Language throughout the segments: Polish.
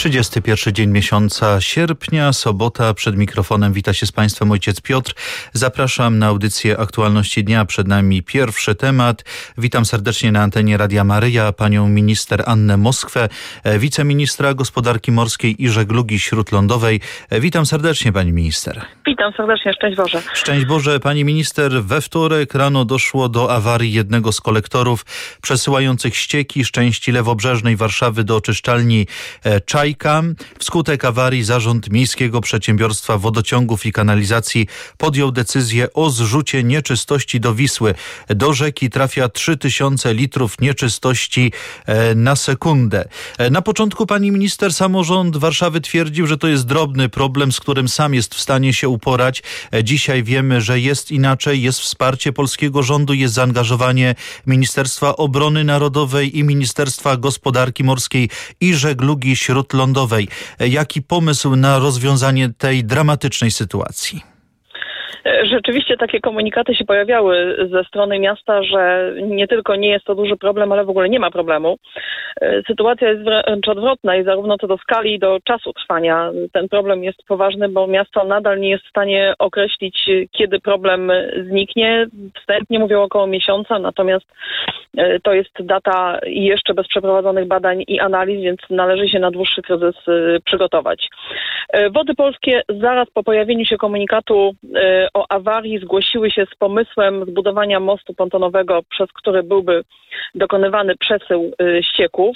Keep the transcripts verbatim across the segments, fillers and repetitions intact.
trzydziesty pierwszy dzień miesiąca sierpnia, sobota. Przed mikrofonem wita się z Państwem ojciec Piotr. Zapraszam na audycję Aktualności Dnia. Przed nami pierwszy temat. Witam serdecznie na antenie Radia Maryja panią minister Annę Moskwę, wiceministra gospodarki morskiej i żeglugi śródlądowej. Witam serdecznie pani minister. Witam serdecznie, szczęść Boże. Szczęść Boże. Pani minister, we wtorek rano doszło do awarii jednego z kolektorów przesyłających ścieki z części lewobrzeżnej Warszawy do oczyszczalni Czajka. Wskutek awarii Zarząd Miejskiego Przedsiębiorstwa Wodociągów i Kanalizacji podjął decyzję o zrzucie nieczystości do Wisły. Do rzeki trafia trzy tysiące litrów nieczystości na sekundę. Na początku pani minister samorząd Warszawy twierdził, że to jest drobny problem, z którym sam jest w stanie się uporać. Dzisiaj wiemy, że jest inaczej, jest wsparcie polskiego rządu, jest zaangażowanie Ministerstwa Obrony Narodowej i Ministerstwa Gospodarki Morskiej i Żeglugi Śródlądowej. Jaki pomysł na rozwiązanie tej dramatycznej sytuacji? Rzeczywiście takie komunikaty się pojawiały ze strony miasta, że nie tylko nie jest to duży problem, ale w ogóle nie ma problemu. Sytuacja jest wręcz odwrotna i zarówno co do skali, do czasu trwania ten problem jest poważny, bo miasto nadal nie jest w stanie określić, kiedy problem zniknie. Wstępnie mówią około miesiąca, natomiast to jest data jeszcze bez przeprowadzonych badań i analiz, więc należy się na dłuższy kryzys przygotować. Wody Polskie zaraz po pojawieniu się komunikatu o awarii zgłosiły się z pomysłem zbudowania mostu pontonowego, przez który byłby dokonywany przesył ścieków.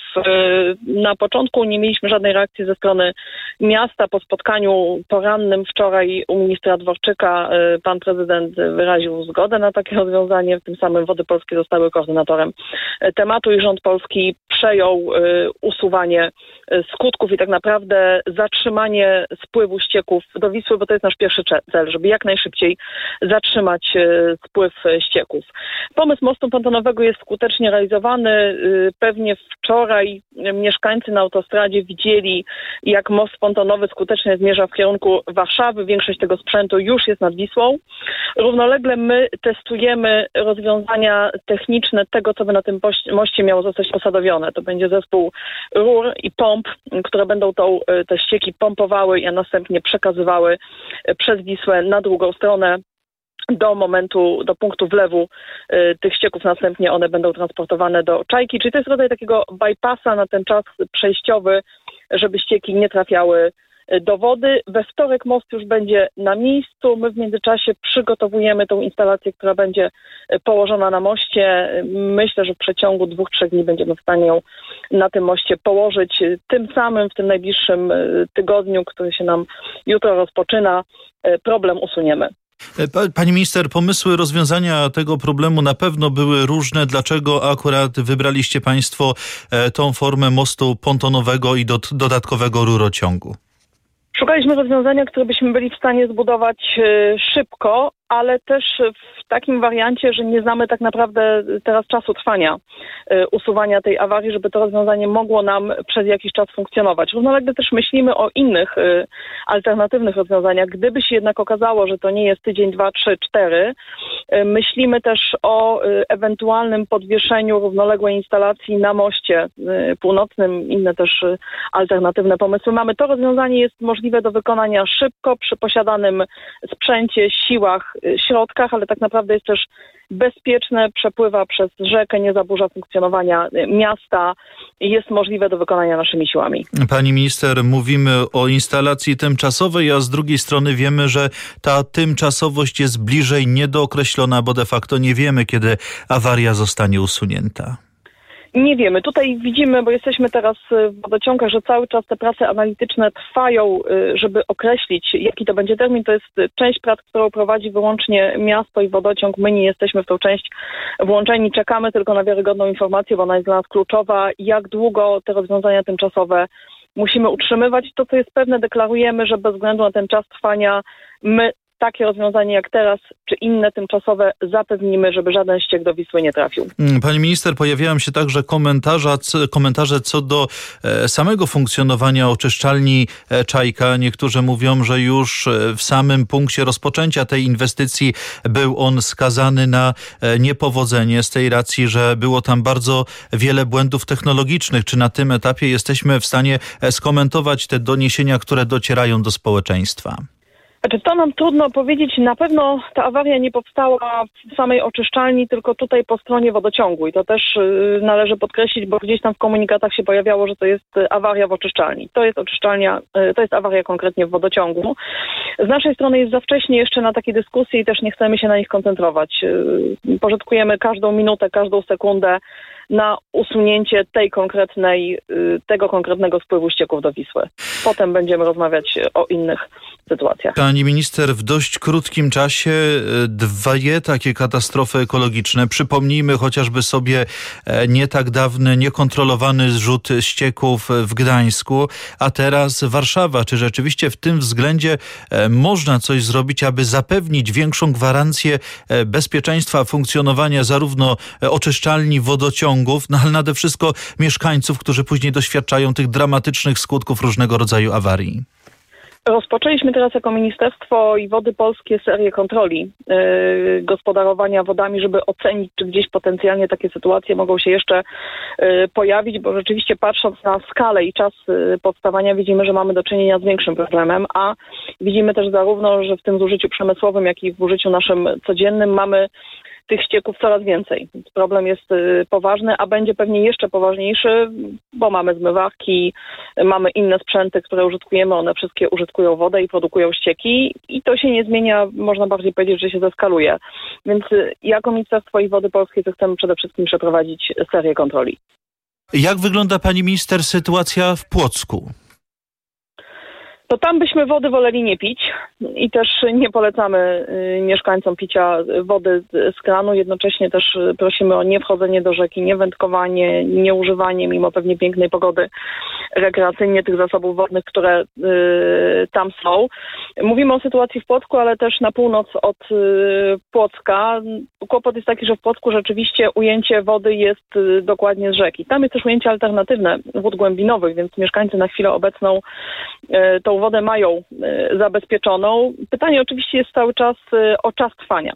Na początku nie mieliśmy żadnej reakcji ze strony miasta. Po spotkaniu porannym wczoraj u ministra Dworczyka pan prezydent wyraził zgodę na takie rozwiązanie. Tym samym Wody Polskie zostały koordynatorem tematu i rząd polski przejął usuwanie skutków i tak naprawdę zatrzymanie spływu ścieków do Wisły, bo to jest nasz pierwszy cel, żeby jak najszybciej zatrzymać spływ ścieków. Pomysł mostu pontonowego jest skutecznie realizowany. Pewnie wczoraj mieszkańcy na autostradzie widzieli, jak most pontonowy skutecznie zmierza w kierunku Warszawy. Większość tego sprzętu już jest nad Wisłą. Równolegle my testujemy rozwiązania techniczne tego, co by na tym moście miało zostać posadowione. To będzie zespół rur i pomp, które będą tą, te ścieki pompowały, a następnie przekazywały przez Wisłę na drugą stronę do momentu, do punktu wlewu y, tych ścieków. Następnie one będą transportowane do Czajki. Czyli to jest rodzaj takiego bypassa na ten czas przejściowy, żeby ścieki nie trafiały do wody. We wtorek most już będzie na miejscu. My w międzyczasie przygotowujemy tą instalację, która będzie położona na moście. Myślę, że w przeciągu dwóch, trzech dni będziemy w stanie ją na tym moście położyć. Tym samym w tym najbliższym tygodniu, który się nam jutro rozpoczyna, problem usuniemy. Pani minister, pomysły rozwiązania tego problemu na pewno były różne. Dlaczego akurat wybraliście państwo tą formę mostu pontonowego i do, dodatkowego rurociągu? Szukaliśmy rozwiązania, które byśmy byli w stanie zbudować szybko, ale też w takim wariancie, że nie znamy tak naprawdę teraz czasu trwania usuwania tej awarii, żeby to rozwiązanie mogło nam przez jakiś czas funkcjonować. Równolegle też myślimy o innych alternatywnych rozwiązaniach. Gdyby się jednak okazało, że to nie jest tydzień, dwa, trzy, cztery, myślimy też o ewentualnym podwieszeniu równoległej instalacji na moście północnym. Inne też alternatywne pomysły mamy. To rozwiązanie jest możliwe do wykonania szybko, przy posiadanym sprzęcie, siłach, środkach, ale tak naprawdę jest też bezpieczne, przepływa przez rzekę, nie zaburza funkcjonowania miasta, jest możliwe do wykonania naszymi siłami. Pani minister, mówimy o instalacji tymczasowej, a z drugiej strony wiemy, że ta tymczasowość jest bliżej niedookreślona, bo de facto nie wiemy, kiedy awaria zostanie usunięta. Nie wiemy. Tutaj widzimy, bo jesteśmy teraz w wodociągach, że cały czas te prace analityczne trwają, żeby określić, jaki to będzie termin. To jest część prac, którą prowadzi wyłącznie miasto i wodociąg. My nie jesteśmy w tą część włączeni. Czekamy tylko na wiarygodną informację, bo ona jest dla nas kluczowa. Jak długo te rozwiązania tymczasowe musimy utrzymywać. To, co jest pewne, deklarujemy, że bez względu na ten czas trwania my takie rozwiązanie jak teraz, czy inne tymczasowe zapewnimy, żeby żaden ściek do Wisły nie trafił. Pani minister, pojawiają się także komentarze, komentarze co do samego funkcjonowania oczyszczalni Czajka. Niektórzy mówią, że już w samym punkcie rozpoczęcia tej inwestycji był on skazany na niepowodzenie z tej racji, że było tam bardzo wiele błędów technologicznych. Czy na tym etapie jesteśmy w stanie skomentować te doniesienia, które docierają do społeczeństwa? Znaczy, to nam trudno powiedzieć. Na pewno ta awaria nie powstała w samej oczyszczalni, tylko tutaj po stronie wodociągu. I to też yy, należy podkreślić, bo gdzieś tam w komunikatach się pojawiało, że to jest awaria w oczyszczalni. To jest oczyszczalnia, yy, to jest awaria konkretnie w wodociągu. Z naszej strony jest za wcześnie jeszcze na takie dyskusje i też nie chcemy się na nich koncentrować. Yy, pożytkujemy każdą minutę, każdą sekundę na usunięcie tej konkretnej, tego konkretnego spływu ścieków do Wisły. Potem będziemy rozmawiać o innych sytuacjach. Pani minister, w dość krótkim czasie dwie takie katastrofy ekologiczne. Przypomnijmy chociażby sobie nie tak dawny, niekontrolowany zrzut ścieków w Gdańsku, a teraz Warszawa. Czy rzeczywiście w tym względzie można coś zrobić, aby zapewnić większą gwarancję bezpieczeństwa funkcjonowania zarówno oczyszczalni, wodociągów, no ale nade wszystko mieszkańców, którzy później doświadczają tych dramatycznych skutków różnego rodzaju awarii? Rozpoczęliśmy teraz jako Ministerstwo i Wody Polskie serię kontroli yy, gospodarowania wodami, żeby ocenić, czy gdzieś potencjalnie takie sytuacje mogą się jeszcze yy, pojawić, bo rzeczywiście patrząc na skalę i czas yy, powstawania widzimy, że mamy do czynienia z większym problemem, a widzimy też zarówno, że w tym zużyciu przemysłowym, jak i w użyciu naszym codziennym mamy tych ścieków coraz więcej. Problem jest y, poważny, a będzie pewnie jeszcze poważniejszy, bo mamy zmywarki, mamy inne sprzęty, które użytkujemy, one wszystkie użytkują wodę i produkują ścieki i to się nie zmienia, można bardziej powiedzieć, że się zeskaluje. Więc y, jako Ministerstwo i Wody Polskie chcemy przede wszystkim przeprowadzić serię kontroli. Jak wygląda, pani minister, sytuacja w Płocku? To tam byśmy wody woleli nie pić i też nie polecamy y, mieszkańcom picia wody z, z kranu. Jednocześnie też y, prosimy o niewchodzenie do rzeki, niewędkowanie, nieużywanie, mimo pewnie pięknej pogody, rekreacyjnie tych zasobów wodnych, które y, tam są. Mówimy o sytuacji w Płocku, ale też na północ od y, Płocka. Kłopot jest taki, że w Płocku rzeczywiście ujęcie wody jest y, dokładnie z rzeki. Tam jest też ujęcie alternatywne wód głębinowych, więc mieszkańcy na chwilę obecną y, tą wodę mają y, zabezpieczoną. Pytanie oczywiście jest cały czas y, o czas trwania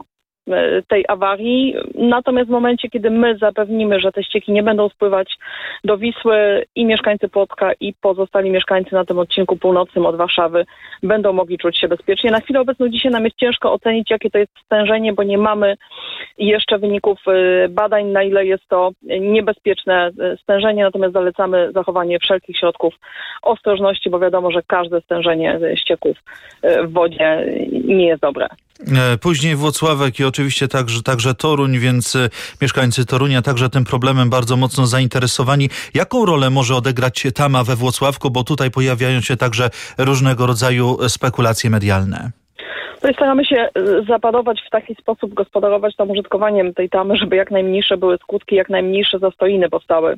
tej awarii. Natomiast w momencie, kiedy my zapewnimy, że te ścieki nie będą spływać do Wisły i mieszkańcy Płocka i pozostali mieszkańcy na tym odcinku północnym od Warszawy będą mogli czuć się bezpiecznie. Na chwilę obecną dzisiaj nam jest ciężko ocenić, jakie to jest stężenie, bo nie mamy jeszcze wyników badań, na ile jest to niebezpieczne stężenie, natomiast zalecamy zachowanie wszelkich środków ostrożności, bo wiadomo, że każde stężenie ścieków w wodzie nie jest dobre. Później Włocławek i oczywiście także, także Toruń, więc mieszkańcy Torunia także tym problemem bardzo mocno zainteresowani. Jaką rolę może odegrać Tama we Włocławku, bo tutaj pojawiają się także różnego rodzaju spekulacje medialne? Tutaj staramy się zapadować w taki sposób, gospodarować tam użytkowaniem tej tamy, żeby jak najmniejsze były skutki, jak najmniejsze zastoiny powstały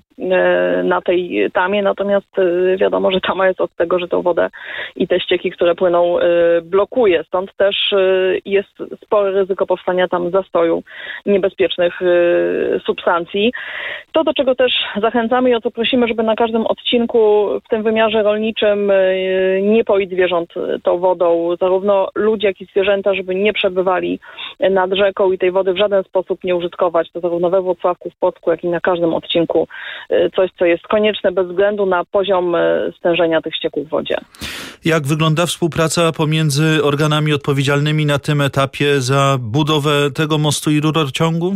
na tej tamie. Natomiast wiadomo, że tama jest od tego, że tą wodę i te ścieki, które płyną, blokuje. Stąd też jest spore ryzyko powstania tam zastoju niebezpiecznych substancji. To, do czego też zachęcamy i o co prosimy, żeby na każdym odcinku w tym wymiarze rolniczym nie poić zwierząt tą wodą. Zarówno ludzie, jak i zwierzęta, żeby nie przebywali nad rzeką i tej wody w żaden sposób nie użytkować. To zarówno we Włocławku, w Płocku, jak i na każdym odcinku coś, co jest konieczne bez względu na poziom stężenia tych ścieków w wodzie. Jak wygląda współpraca pomiędzy organami odpowiedzialnymi na tym etapie za budowę tego mostu i rurociągu?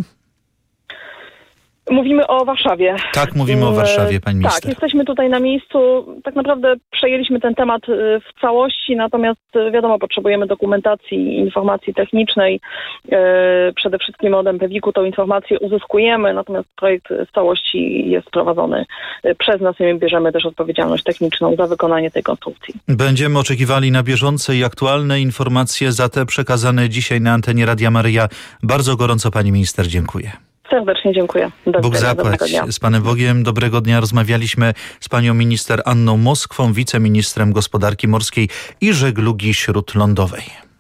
Mówimy o Warszawie. Tak, mówimy o Warszawie, pani minister. Tak, jesteśmy tutaj na miejscu. Tak naprawdę przejęliśmy ten temat w całości, natomiast wiadomo, potrzebujemy dokumentacji, informacji technicznej. Przede wszystkim od M P W I K-u tą informację uzyskujemy, natomiast projekt w całości jest prowadzony przez nas i my bierzemy też odpowiedzialność techniczną za wykonanie tej konstrukcji. Będziemy oczekiwali na bieżące i aktualne informacje za te przekazane dzisiaj na antenie Radia Maryja. Bardzo gorąco pani minister dziękuję. Serdecznie dziękuję. Do Bóg zapłać. Z Panem Bogiem. Dobrego dnia. Rozmawialiśmy z panią minister Anną Moskwą, wiceministrem gospodarki morskiej i żeglugi śródlądowej.